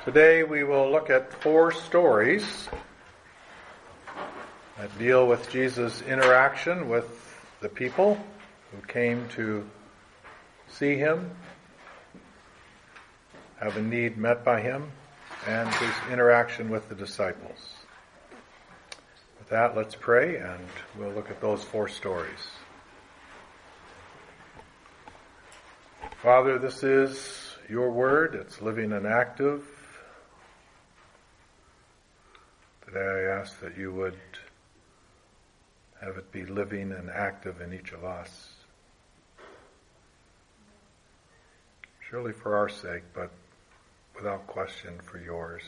Today we will look at 4 stories that deal with Jesus' interaction with the people who came to see him, have a need met by him, and his interaction with the disciples. With that, let's pray, and we'll look at those 4 stories. Father, this is your word. It's living and active. Today I ask that you would have it be living and active in each of us. Surely for our sake, but without question for yours.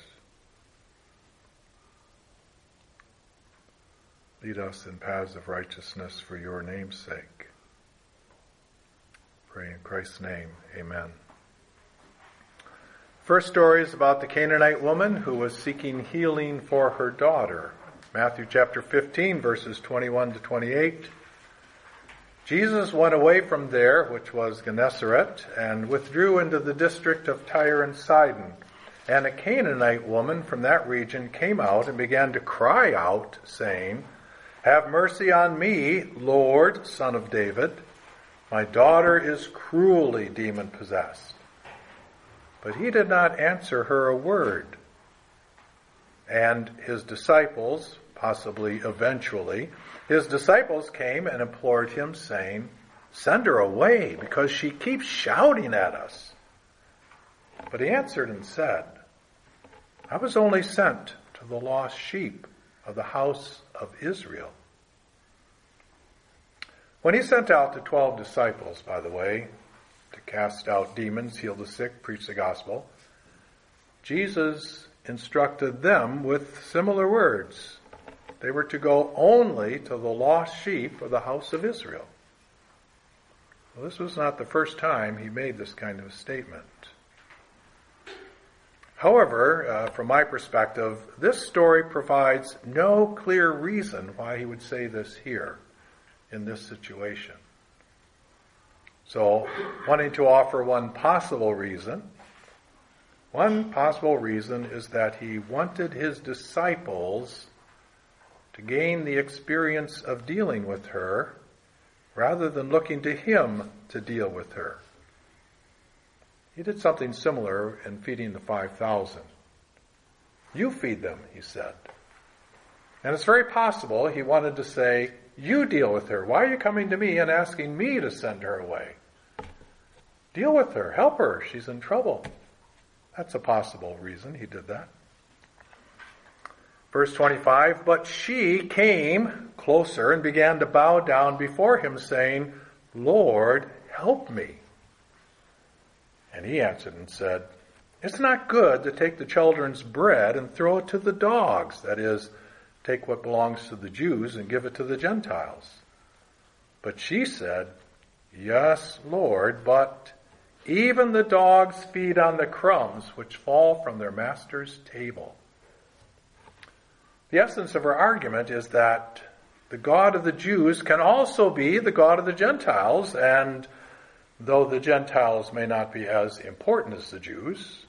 Lead us in paths of righteousness for your name's sake. Pray in Christ's name, amen. First story is about the Canaanite woman who was seeking healing for her daughter. Matthew chapter 15, verses 21 to 28. Jesus went away from there, which was Gennesaret, and withdrew into the district of Tyre and Sidon. And a Canaanite woman from that region came out and began to cry out, saying, "Have mercy on me, Lord, Son of David. My daughter is cruelly demon-possessed." But he did not answer her a word. And his disciples, possibly eventually, his disciples came and implored him, saying, "Send her away, because she keeps shouting at us." But he answered and said, "I was only sent to the lost sheep of the house of Israel." When he sent out the 12 disciples, by the way, to cast out demons, heal the sick, preach the gospel, Jesus instructed them with similar words. They were to go only to the lost sheep of the house of Israel. Well, this was not the first time he made this kind of a statement. However, from my perspective, this story provides no clear reason why he would say this here in this situation. So, wanting to offer one possible reason is that he wanted his disciples to gain the experience of dealing with her rather than looking to him to deal with her. He did something similar in feeding the 5,000. "You feed them," he said. And it's very possible he wanted to say, "You deal with her. Why are you coming to me and asking me to send her away? Deal with her. Help her. She's in trouble." That's a possible reason he did that. Verse 25, "But she came closer and began to bow down before him, saying, 'Lord, help me.' And he answered and said, 'It's not good to take the children's bread and throw it to the dogs,' that is, take what belongs to the Jews and give it to the Gentiles. But she said, 'Yes, Lord, but even the dogs feed on the crumbs which fall from their master's table.'" The essence of her argument is that the God of the Jews can also be the God of the Gentiles, and though the Gentiles may not be as important as the Jews,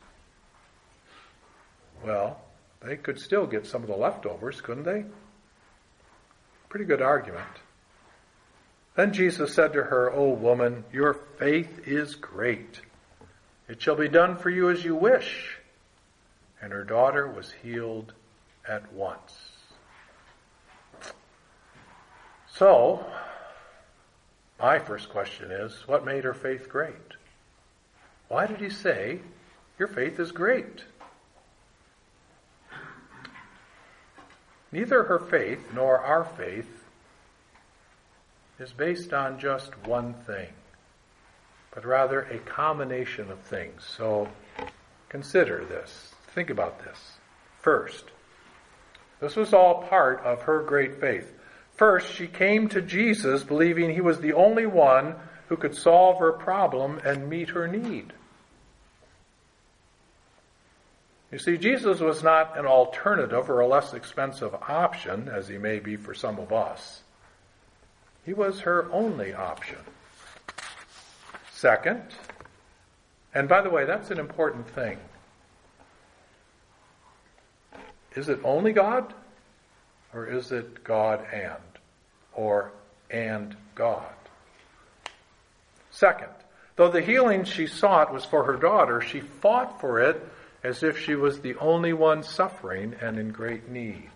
well, they could still get some of the leftovers, couldn't they? Pretty good argument. Then Jesus said to her, "O woman, your faith is great. It shall be done for you as you wish." And her daughter was healed at once. So, my first question is, what made her faith great? Why did he say, "Your faith is great"? Neither her faith nor our faith is based on just one thing, but rather a combination of things. So consider this. Think about this. First, this was all part of her great faith. First, she came to Jesus believing he was the only one who could solve her problem and meet her need. You see, Jesus was not an alternative or a less expensive option, as he may be for some of us. He was her only option. Second, and by the way, that's an important thing. is it only God? Or is it God and? Or and God? Second, though the healing she sought was for her daughter, she fought for it as if she was the only one suffering and in great need.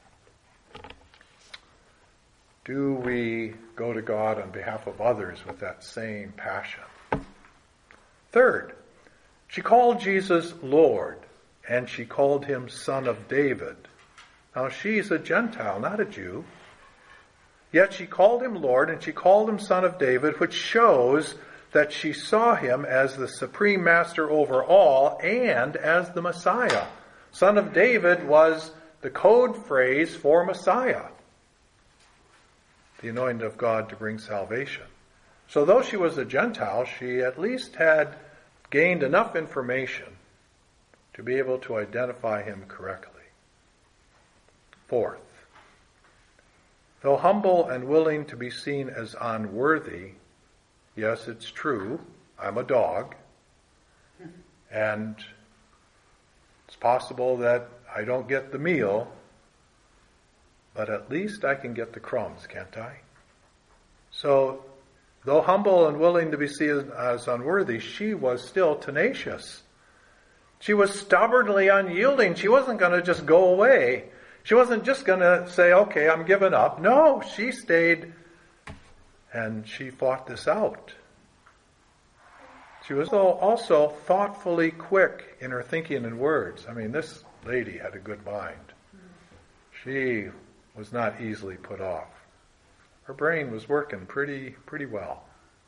Do we go to God on behalf of others with that same passion? Third, she called Jesus Lord, and she called him Son of David. Now she's a Gentile, not a Jew. Yet she called him Lord, and she called him Son of David, which shows that she saw him as the supreme master over all and as the Messiah. Son of David was the code phrase for Messiah, the anointed of God to bring salvation. So though she was a Gentile, she at least had gained enough information to be able to identify him correctly. Fourth, though humble and willing to be seen as unworthy, yes, it's true, I'm a dog, and it's possible that I don't get the meal, but at least I can get the crumbs, can't I? So, though humble and willing to be seen as unworthy, she was still tenacious. She was stubbornly unyielding. She wasn't going to just go away. She wasn't just going to say, okay, I'm giving up. No, she stayed and she fought this out. She was also thoughtfully quick in her thinking and words. I mean, this lady had a good mind. She was not easily put off. Her brain was working pretty well.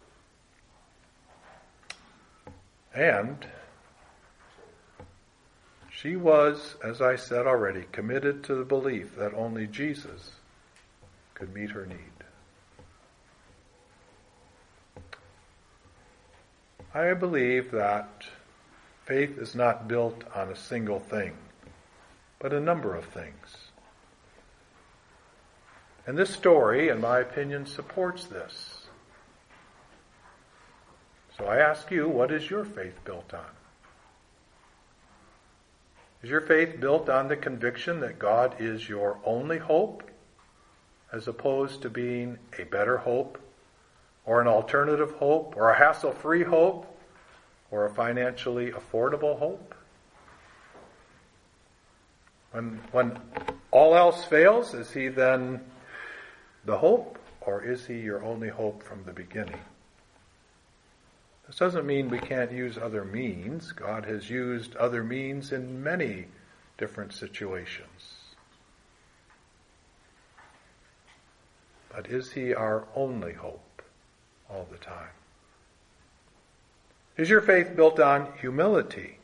And she was, as I said already, committed to the belief that only Jesus could meet her need. I believe that faith is not built on a single thing, but a number of things. And this story, in my opinion, supports this. So I ask you, what is your faith built on? Is your faith built on the conviction that God is your only hope, as opposed to being a better hope, or an alternative hope, or a hassle-free hope, or a financially affordable hope? When all else fails, is he then the hope, or is he your only hope from the beginning? This doesn't mean we can't use other means. God has used other means in many different situations. But is he our only hope all the time? Is your faith built on humility,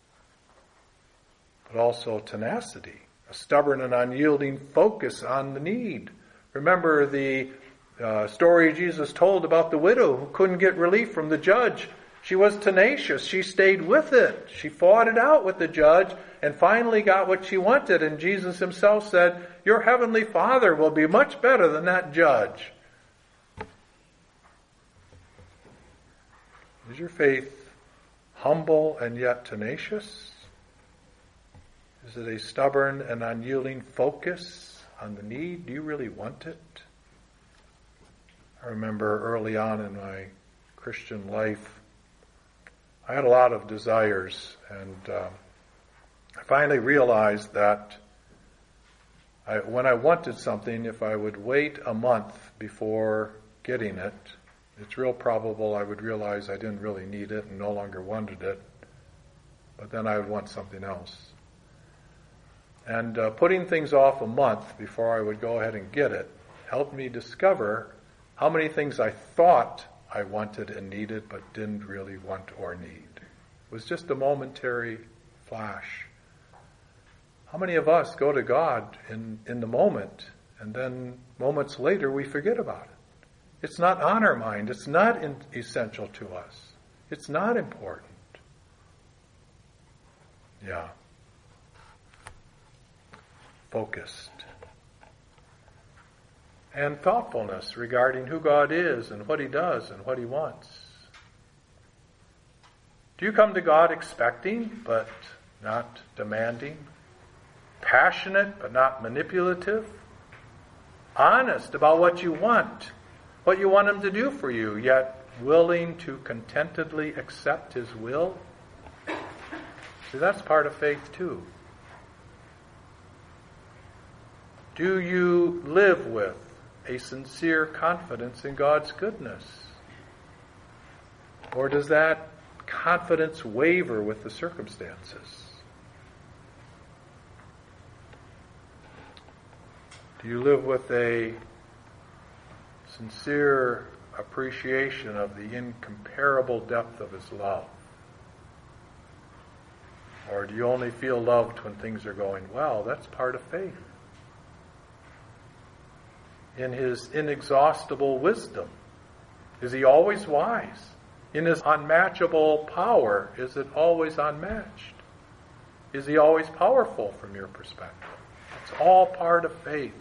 but also tenacity, a stubborn and unyielding focus on the need? Remember the story Jesus told about the widow who couldn't get relief from the judge. She was tenacious. She stayed with it. She fought it out with the judge and finally got what she wanted. And Jesus himself said, your heavenly Father will be much better than that judge. Is your faith humble and yet tenacious? Is it a stubborn and unyielding focus on the need? Do you really want it? I remember early on in my Christian life, I had a lot of desires, and I finally realized that when I wanted something, if I would wait a month before getting it, it's real probable I would realize I didn't really need it and no longer wanted it, but then I would want something else. And putting things off a month before I would go ahead and get it helped me discover how many things I thought I wanted and needed but didn't really want or need. It was just a momentary flash. How many of us go to God in the moment and then moments later we forget about it? It's not on our mind. It's not essential to us. It's not important. Yeah. Focused. And thoughtfulness regarding who God is and what he does and what he wants. Do you come to God expecting but not demanding? passionate but not manipulative, honest about what you want Him to do for you, yet willing to contentedly accept His will. See, that's part of faith too. Do you live with a sincere confidence in God's goodness? Or does that confidence waver with the circumstances? Do you live with a sincere appreciation of the incomparable depth of His love? Or do you only feel loved when things are going well? That's part of faith. In His inexhaustible wisdom, is He always wise? In His unmatchable power, is it always unmatched? Is He always powerful from your perspective? It's all part of faith.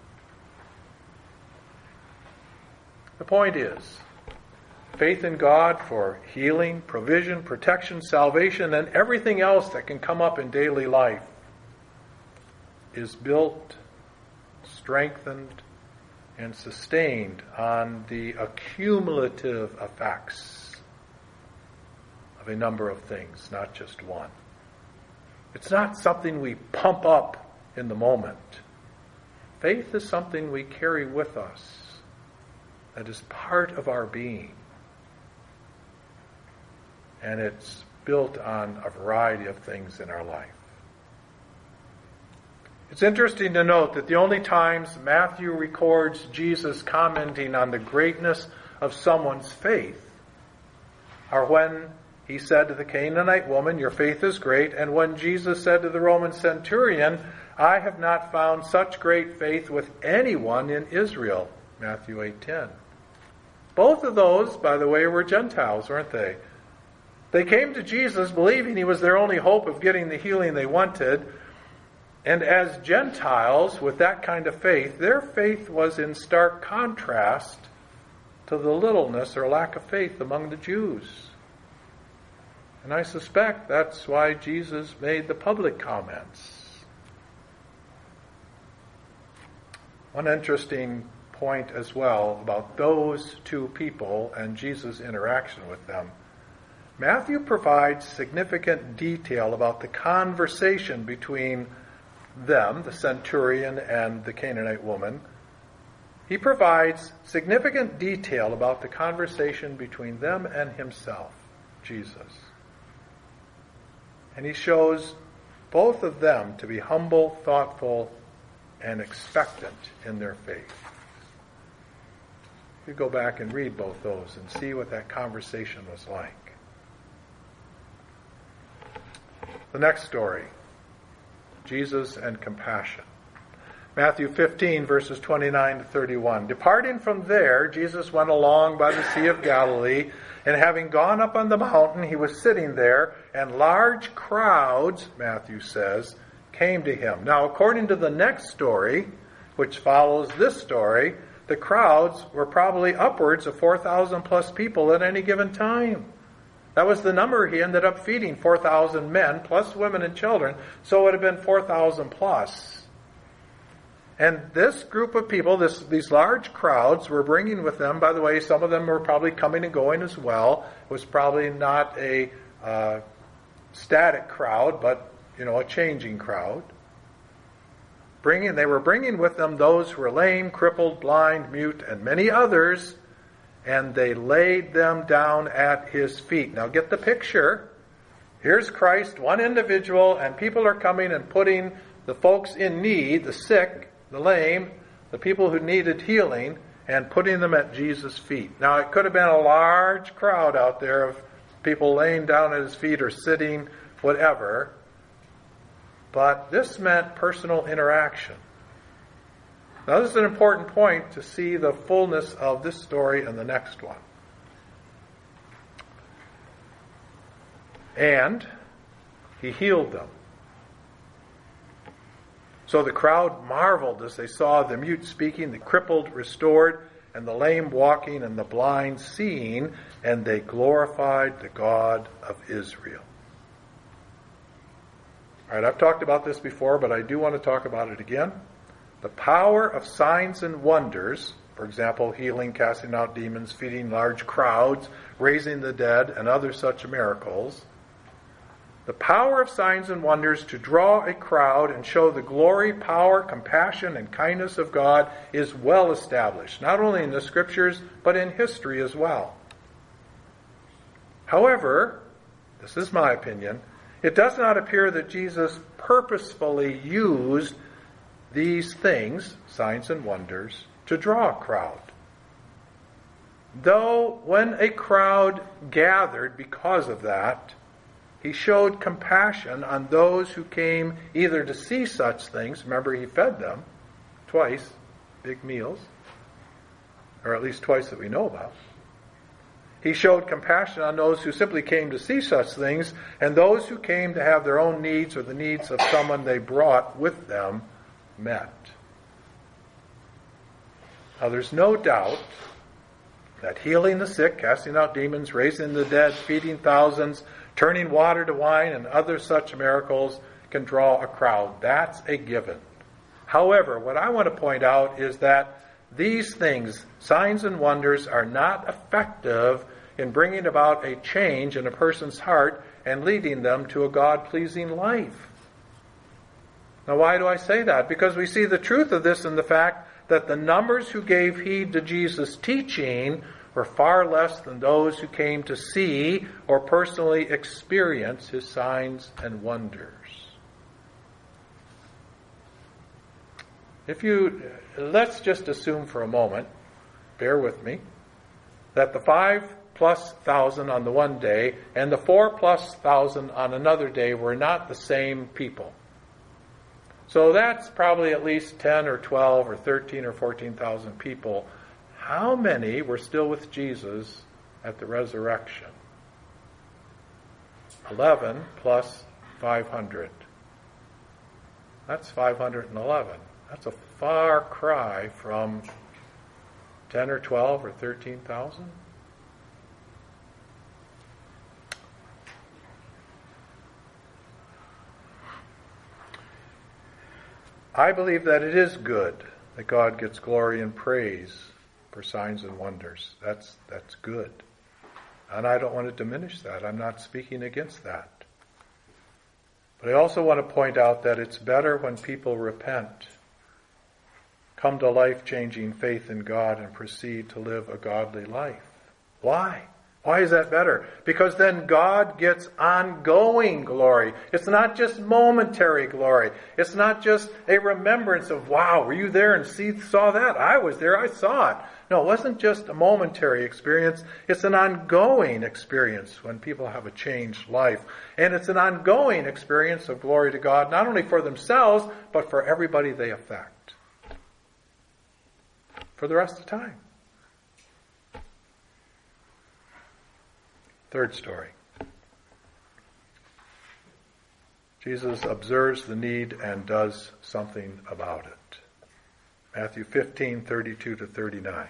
The point is, faith in God for healing, provision, protection, salvation, and everything else that can come up in daily life is built, strengthened, and sustained on the accumulative effects of a number of things, not just one. It's not something we pump up in the moment. Faith is something we carry with us that is part of our being. And it's built on a variety of things in our life. It's interesting to note that the only times Matthew records Jesus commenting on the greatness of someone's faith are when He said to the Canaanite woman, "Your faith is great," and when Jesus said to the Roman centurion, "I have not found such great faith with anyone in Israel," Matthew 8:10. Both of those, by the way, were Gentiles, weren't they? They came to Jesus believing He was their only hope of getting the healing they wanted. And as Gentiles with that kind of faith, their faith was in stark contrast to the littleness or lack of faith among the Jews. And I suspect that's why Jesus made the public comments. One interesting point as well about those two people and Jesus' interaction with them. Matthew provides significant detail about the conversation between them, the centurion and the Canaanite woman. He provides significant detail about the conversation between them and Himself, Jesus. And He shows both of them to be humble, thoughtful, and expectant in their faith. You go back and read both those and see what that conversation was like. The next story, Jesus and compassion. Matthew 15, verses 29 to 31. Departing from there, Jesus went along by the Sea of Galilee, and having gone up on the mountain, He was sitting there, and large crowds, Matthew says, came to Him. Now, according to the next story, which follows this story, the crowds were probably upwards of 4,000 plus people at any given time. That was the number He ended up feeding, 4,000 men, plus women and children, so it would have been 4,000 plus. And this group of people, these large crowds, were bringing with them, by the way, some of them were probably coming and going as well. It was probably not a static crowd, but, a changing crowd. They were bringing with them those who were lame, crippled, blind, mute, and many others, and they laid them down at His feet. Now get the picture. Here's Christ, one individual, and people are coming and putting the folks in need, the sick, the lame, the people who needed healing, and putting them at Jesus' feet. Now it could have been a large crowd out there of people laying down at His feet or sitting, whatever. But this meant personal interaction. Now this is an important point to see the fullness of this story and the next one. And He healed them. So the crowd marveled as they saw the mute speaking, the crippled restored, and the lame walking, and the blind seeing, and they glorified the God of Israel. All right, I've talked about this before, but I do want to talk about it again. The power of signs and wonders, for example, healing, casting out demons, feeding large crowds, raising the dead, and other such miracles. The power of signs and wonders to draw a crowd and show the glory, power, compassion, and kindness of God is well established, not only in the Scriptures, but in history as well. However, this is my opinion, it does not appear that Jesus purposefully used these things, signs and wonders, to draw a crowd. Though when a crowd gathered because of that, he showed compassion on those who came either to see such things. Remember, he fed them twice, big meals, or at least twice that we know about. He showed compassion on those who simply came to see such things, and those who came to have their own needs or the needs of someone they brought with them met. Now, there's no doubt that healing the sick, casting out demons, raising the dead, feeding thousands, turning water to wine, and other such miracles can draw a crowd. That's a given. However, what I want to point out is that these things, signs and wonders, are not effective in bringing about a change in a person's heart and leading them to a God-pleasing life. Now, why do I say that? Because we see the truth of this in the fact that the numbers who gave heed to Jesus' teaching were far less than those who came to see or personally experience his signs and wonders. Let's just assume for a moment, bear with me, that the 5,000+ on the one day and the 4,000+ on another day were not the same people. So that's probably at least 10 or 12 or 13 or 14,000 people. How many were still with Jesus at the resurrection? 11 plus 500. That's 511. That's a far cry from 10 or 12 or 13,000. I believe that it is good that God gets glory and praise for signs and wonders. That's good. And I don't want to diminish that. I'm not speaking against that. But I also want to point out that it's better when people repent, come to life-changing faith in God, and proceed to live a godly life. Why? Why is that better? Because then God gets ongoing glory. It's not just momentary glory. It's not just a remembrance of, wow, were you there and saw that? I was there, I saw it. No, it wasn't just a momentary experience. It's an ongoing experience when people have a changed life. And it's an ongoing experience of glory to God, not only for themselves, but for everybody they affect. For the rest of the time. Third story. Jesus observes the need and does something about it. Matthew 15:32-39.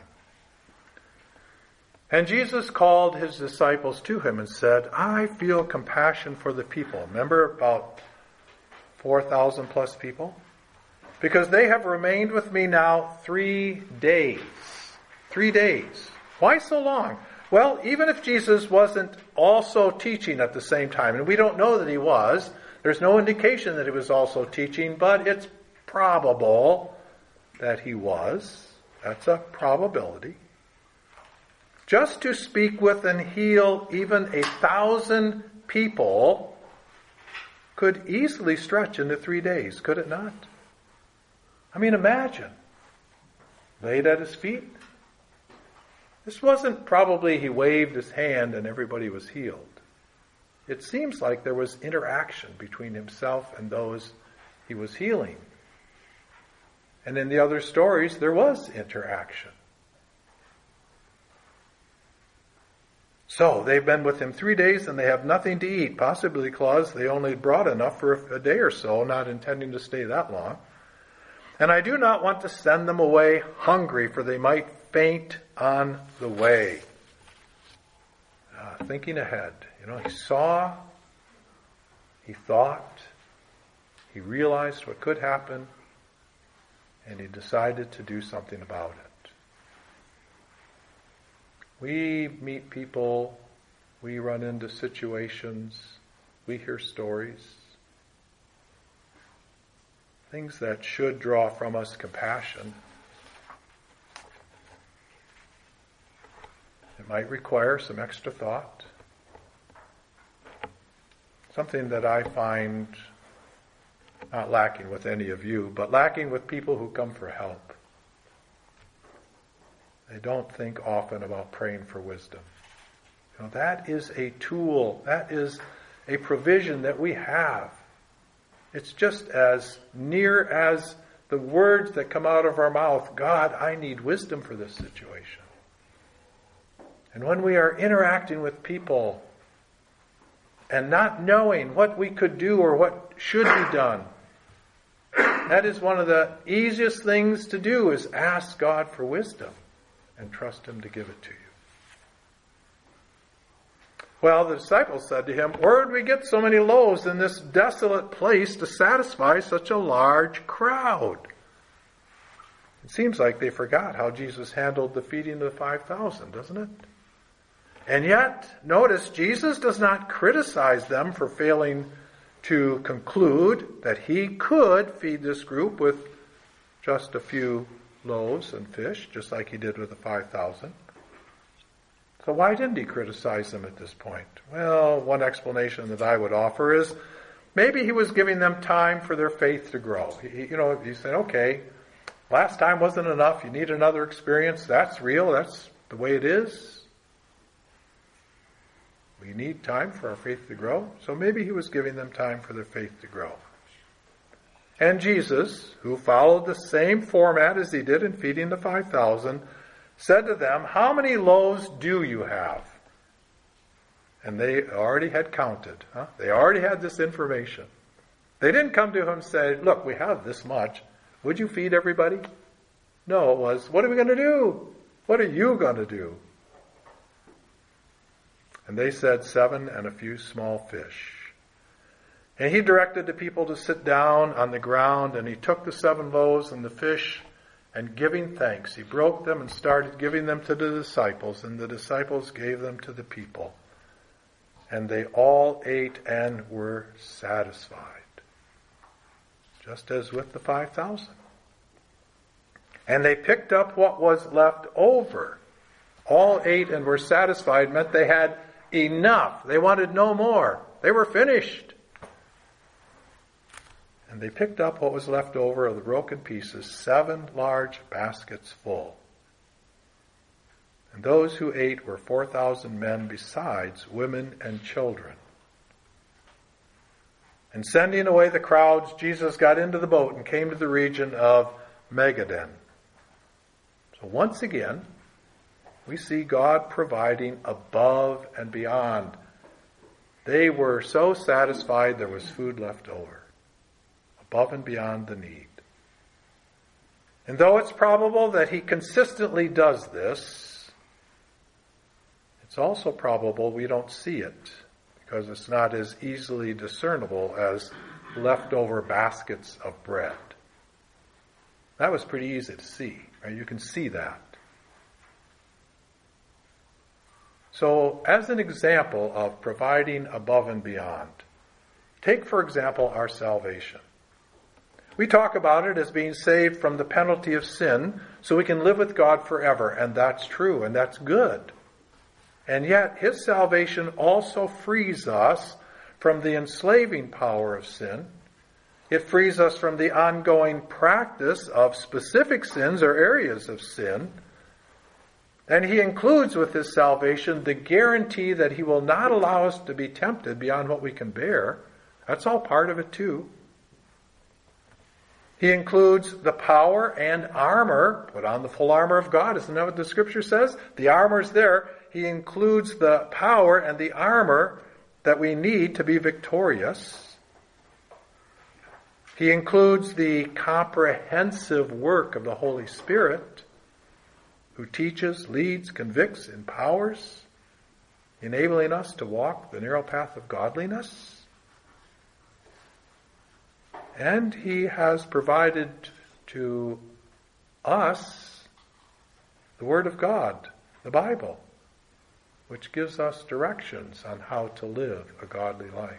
And Jesus called his disciples to him and said, I feel compassion for the people. Remember about 4,000+ people? Because they have remained with me now 3 days. 3 days. Why so long? Well, even if Jesus wasn't also teaching at the same time, and we don't know that he was, there's no indication that he was also teaching, but it's probable that he was. That's a probability. Just to speak with and heal even 1,000 people could easily stretch into 3 days, could it not? I mean, imagine. Laid at his feet. This wasn't probably he waved his hand and everybody was healed. It seems like there was interaction between himself and those he was healing. And in the other stories, there was interaction. So, they've been with him 3 days and they have nothing to eat. Possibly because they only brought enough for a day or so, not intending to stay that long. And I do not want to send them away hungry, for they might faint on the way. Thinking ahead. He saw, he thought, He realized what could happen, and he decided to do something about it. We meet people, we run into situations, we hear stories, things that should draw from us compassion. It might require some extra thought. Something that I find not lacking with any of you, but lacking with people who come for help. They don't think often about praying for wisdom. That is a tool. That is a provision that we have. It's just as near as the words that come out of our mouth. God, I need wisdom for this situation. And when we are interacting with people and not knowing what we could do or what should be done, that is one of the easiest things to do, is ask God for wisdom and trust Him to give it to you. Well, the disciples said to him, "Where did we get so many loaves in this desolate place to satisfy such a large crowd?" It seems like they forgot how Jesus handled the feeding of the 5,000, doesn't it? And yet, notice, Jesus does not criticize them for failing to conclude that He could feed this group with just a few loaves and fish, just like He did with the 5,000. So why didn't He criticize them at this point? Well, one explanation that I would offer is maybe He was giving them time for their faith to grow. He said, okay, last time wasn't enough. You need another experience. That's real. That's the way it is. We need time for our faith to grow. So maybe He was giving them time for their faith to grow. And Jesus, who followed the same format as He did in feeding the 5,000, said to them, "How many loaves do you have?" And they already had counted. They already had this information. They didn't come to Him and say, "Look, we have this much. Would you feed everybody?" No, it was, "What are we going to do? What are you going to do?" And they said, 7 and a few small fish. And He directed the people to sit down on the ground, and He took the 7 loaves and the fish, and giving thanks, He broke them and started giving them to the disciples, and the disciples gave them to the people. And they all ate and were satisfied, just as with the 5,000. And they picked up what was left over. All ate and were satisfied meant they had enough. They wanted no more. They were finished. And they picked up what was left over of the broken pieces, 7 large baskets full. And those who ate were 4,000 men, besides women and children. And sending away the crowds, Jesus got into the boat and came to the region of Magadan. So once again, we see God providing above and beyond. They were so satisfied there was food left over, above and beyond the need. And though it's probable that He consistently does this, it's also probable we don't see it, because it's not as easily discernible as leftover baskets of bread. That was pretty easy to see, right? You can see that. So, as an example of providing above and beyond, take, for example, our salvation. We talk about it as being saved from the penalty of sin so we can live with God forever, and that's true, and that's good. And yet, His salvation also frees us from the enslaving power of sin. It frees us from the ongoing practice of specific sins or areas of sin. And He includes with His salvation the guarantee that He will not allow us to be tempted beyond what we can bear. That's all part of it too. He includes the power and armor. Put on the full armor of God. Isn't that what the Scripture says? The armor's there. He includes the power and the armor that we need to be victorious. He includes the comprehensive work of the Holy Spirit, who teaches, leads, convicts, empowers, enabling us to walk the narrow path of godliness. And he has provided to us the Word of God, the Bible, which gives us directions on how to live a godly life.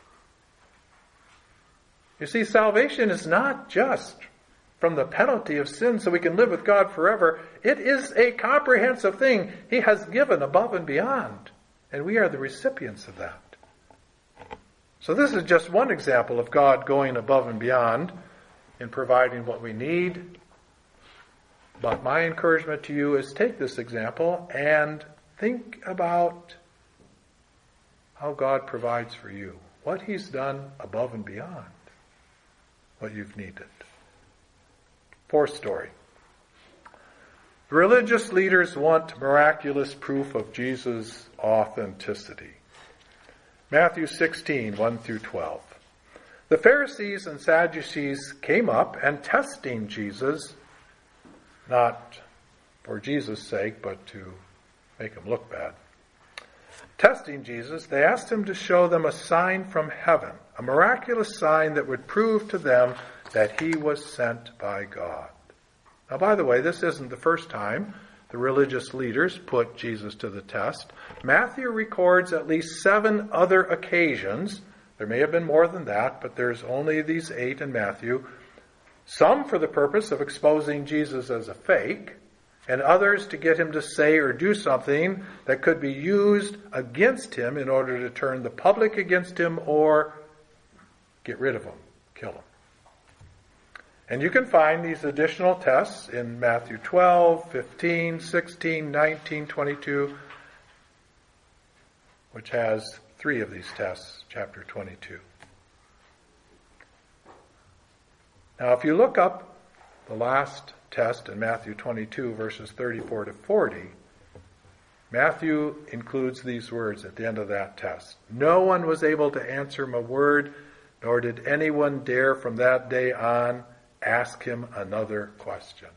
You see, salvation is not just from the penalty of sin so we can live with God forever. It is a comprehensive thing He has given above and beyond, and we are the recipients of that. So this is just one example of God going above and beyond in providing what we need. But my encouragement to you is take this example and think about how God provides for you, what He's done above and beyond what you've needed. Fourth story. The religious leaders want miraculous proof of Jesus' authenticity. Matthew 16, 1 through 12. The Pharisees and Sadducees came up and testing Jesus, not for Jesus' sake, but to make him look bad. Testing Jesus, they asked him to show them a sign from heaven, a miraculous sign that would prove to them that he was sent by God. Now, by the way, this isn't the first time the religious leaders put Jesus to the test. Matthew records at least 7 other occasions. There may have been more than that, but there's only these 8 in Matthew. Some for the purpose of exposing Jesus as a fake, and others to get him to say or do something that could be used against him in order to turn the public against him or get rid of him, kill him. And you can find these additional tests in Matthew 12, 15, 16, 19, 22, which has 3 of these tests, chapter 22. Now, if you look up the last test in Matthew 22, verses 34 to 40, Matthew includes these words at the end of that test. No one was able to answer him a word, nor did anyone dare from that day on ask him another question.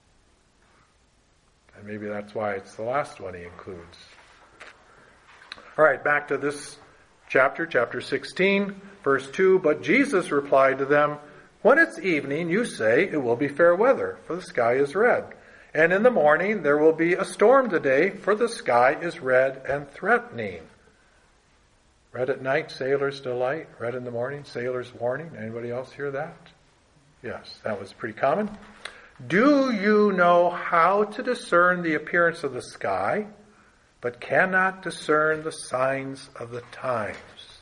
And maybe that's why it's the last one he includes. All right, back to this chapter 16, verse 2. But Jesus replied to them, when it's evening, you say it will be fair weather, for the sky is red. And in the morning there will be a storm today, for the sky is red and threatening. Red at night, sailor's delight. Red in the morning, sailor's warning. Anybody else hear that? Yes, that was pretty common. Do you know how to discern the appearance of the sky, but cannot discern the signs of the times?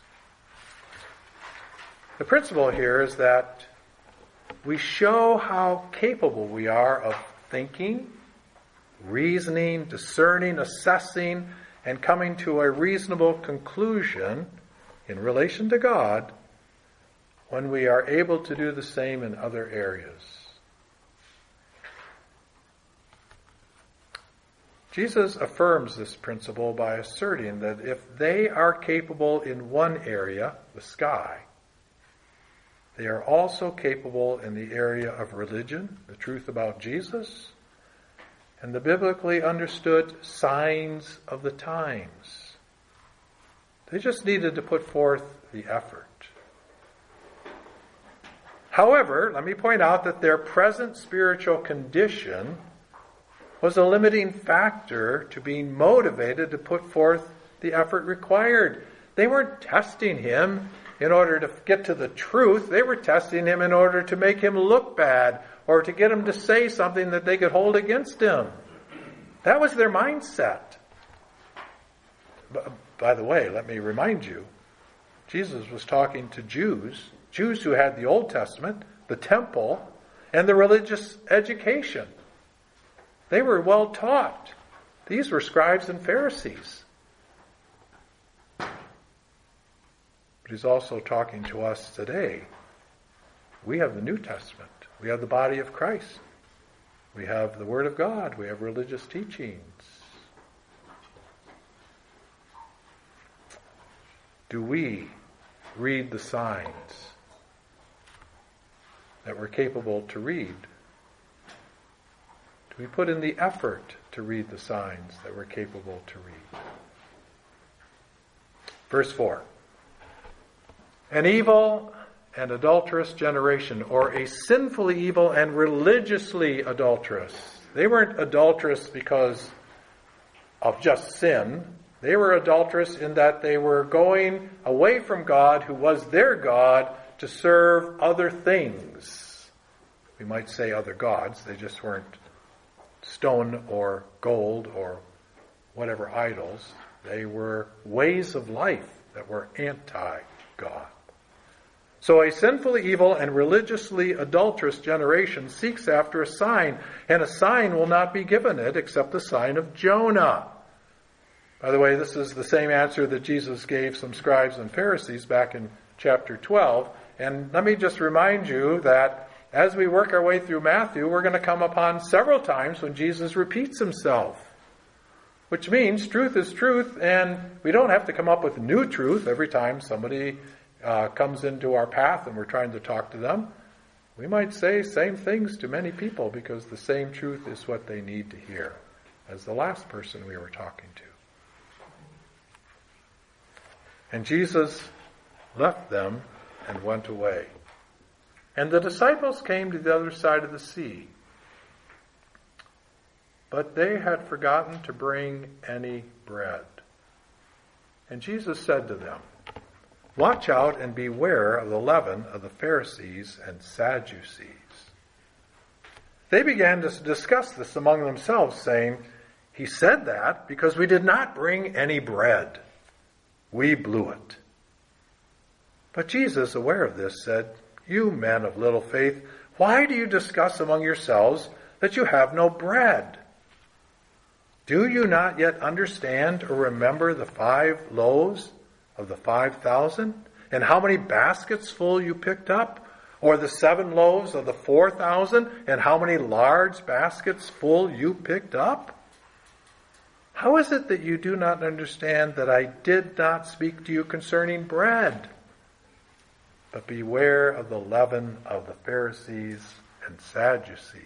The principle here is that we show how capable we are of thinking, reasoning, discerning, assessing, and coming to a reasonable conclusion in relation to God when we are able to do the same in other areas. Jesus affirms this principle by asserting that if they are capable in one area, the sky, they are also capable in the area of religion, the truth about Jesus, and the biblically understood signs of the times. They just needed to put forth the effort. However, let me point out that their present spiritual condition was a limiting factor to being motivated to put forth the effort required. They weren't testing him in order to get to the truth. They were testing him in order to make him look bad or to get him to say something that they could hold against him. That was their mindset. By the way, let me remind you, Jesus was talking to Jews who had the Old Testament, the temple, and the religious education. They were well taught. These were scribes and Pharisees. But he's also talking to us today. We have the New Testament. We have the body of Christ. We have the Word of God. We have religious teachings. Do we read the signs that we're capable to read? Do we put in the effort to read the signs that we're capable to read? Verse 4. An evil and adulterous generation, or a sinfully evil and religiously adulterous. They weren't adulterous because of just sin. They were adulterous in that they were going away from God, who was their God, to serve other things. We might say other gods. They just weren't stone or gold or whatever idols. They were ways of life that were anti-God. So a sinfully evil and religiously adulterous generation seeks after a sign, and a sign will not be given it except the sign of Jonah. By the way, this is the same answer that Jesus gave some scribes and Pharisees back in chapter 12. And let me just remind you that as we work our way through Matthew, we're going to come upon several times when Jesus repeats himself. Which means truth is truth, and we don't have to come up with new truth every time somebody comes into our path and we're trying to talk to them. We might say same things to many people because the same truth is what they need to hear as the last person we were talking to. And Jesus left them and went away. And the disciples came to the other side of the sea. But they had forgotten to bring any bread. And Jesus said to them, "Watch out and beware of the leaven of the Pharisees and Sadducees." They began to discuss this among themselves, saying, "He said that because we did not bring any bread. We blew it." But Jesus, aware of this, said, "You men of little faith, why do you discuss among yourselves that you have no bread? Do you not yet understand or remember the 5 loaves of the 5,000, and how many baskets full you picked up? Or the 7 loaves of the 4,000, and how many large baskets full you picked up? How is it that you do not understand that I did not speak to you concerning bread? But beware of the leaven of the Pharisees and Sadducees."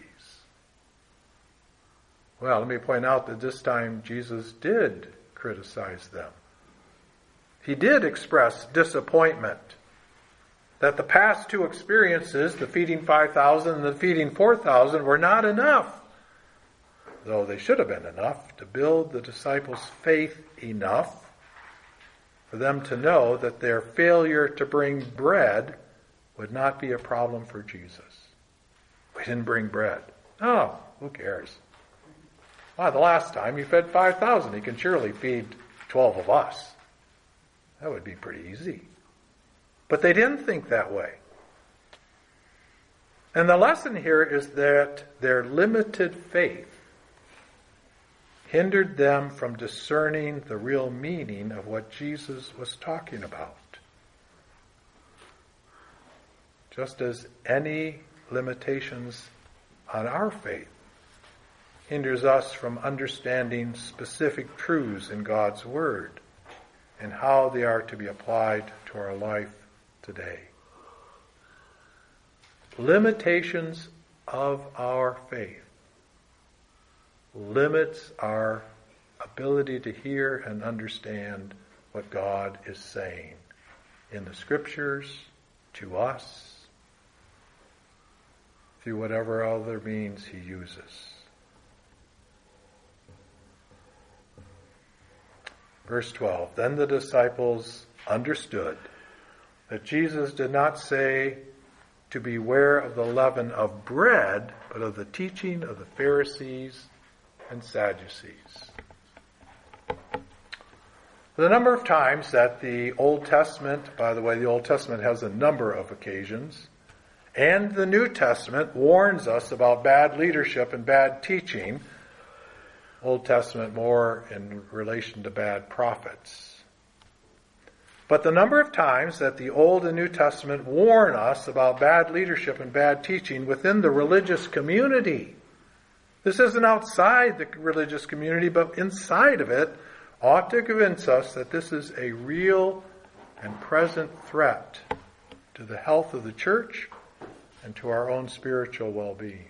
Well, let me point out that this time Jesus did criticize them. He did express disappointment that the past 2 experiences, the feeding 5,000 and the feeding 4,000, were not enough, though they should have been enough to build the disciples' faith enough for them to know that their failure to bring bread would not be a problem for Jesus. We didn't bring bread. Oh, who cares? Well, the last time he fed 5,000, he can surely feed 12 of us. That would be pretty easy. But they didn't think that way. And the lesson here is that their limited faith hindered them from discerning the real meaning of what Jesus was talking about. Just as any limitations on our faith hinders us from understanding specific truths in God's Word and how they are to be applied to our life today. Limitations of our faith limits our ability to hear and understand what God is saying in the Scriptures, to us, through whatever other means He uses. Verse 12, "Then the disciples understood that Jesus did not say to beware of the leaven of bread, but of the teaching of the Pharisees and Sadducees." The number of times that the Old Testament, by the way, the Old Testament has a number of occasions, and the New Testament warns us about bad leadership and bad teaching. Old Testament more in relation to bad prophets. But the number of times that the Old and New Testament warn us about bad leadership and bad teaching within the religious community. This isn't outside the religious community, but inside of it, ought to convince us that this is a real and present threat to the health of the church and to our own spiritual well-being.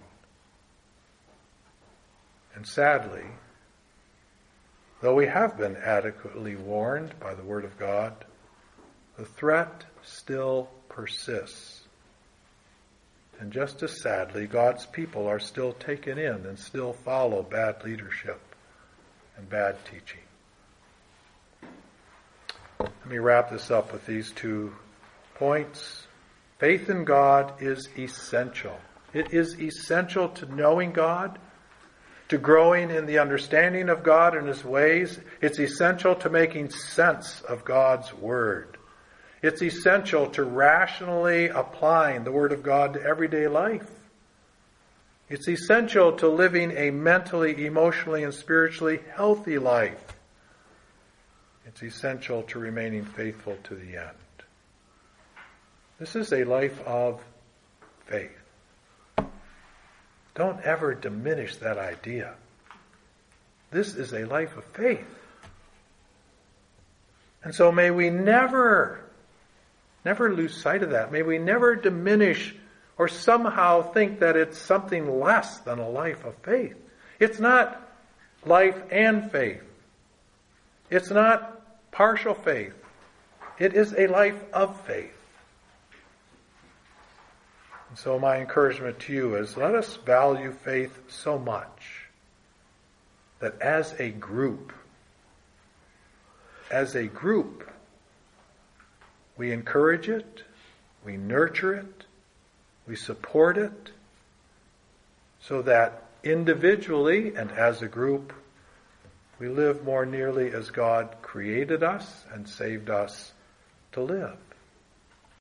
And sadly, though we have been adequately warned by the Word of God the threat still persists. And just as sadly, God's people are still taken in and still follow bad leadership and bad teaching. Let me wrap this up with these 2 points. Faith in God is essential. It is essential to knowing God, to growing in the understanding of God and His ways. It's essential to making sense of God's Word. It's essential to rationally applying the Word of God to everyday life. It's essential to living a mentally, emotionally, and spiritually healthy life. It's essential to remaining faithful to the end. This is a life of faith. Don't ever diminish that idea. This is a life of faith. And so may we never lose sight of that. May we never diminish or somehow think that it's something less than a life of faith. It's not life and faith. It's not partial faith. It is a life of faith. And so my encouragement to you is, let us value faith so much that as a group, we encourage it, we nurture it, we support it, so that individually and as a group, we live more nearly as God created us and saved us to live.